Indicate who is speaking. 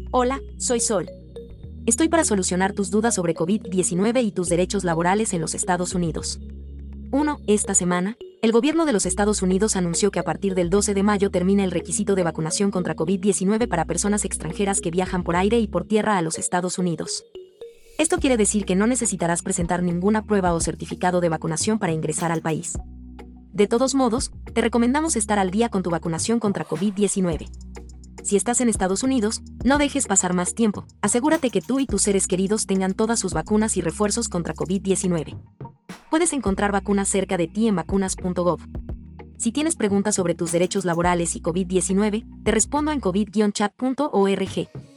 Speaker 1: Hola, soy Sol. Estoy para solucionar tus dudas sobre COVID-19 y tus derechos laborales en los Estados Unidos. 1. Esta semana, el gobierno de los Estados Unidos anunció que a partir del 12 de mayo termina el requisito de vacunación contra COVID-19 para personas extranjeras que viajan por aire y por tierra a los Estados Unidos. Esto quiere decir que no necesitarás presentar ninguna prueba o certificado de vacunación para ingresar al país. De todos modos, te recomendamos estar al día con tu vacunación contra COVID-19. Si estás en Estados Unidos, no dejes pasar más tiempo. Asegúrate que tú y tus seres queridos tengan todas sus vacunas y refuerzos contra COVID-19. Puedes encontrar vacunas cerca de ti en vacunas.gov. Si tienes preguntas sobre tus derechos laborales y COVID-19, te respondo en covid-chat.org.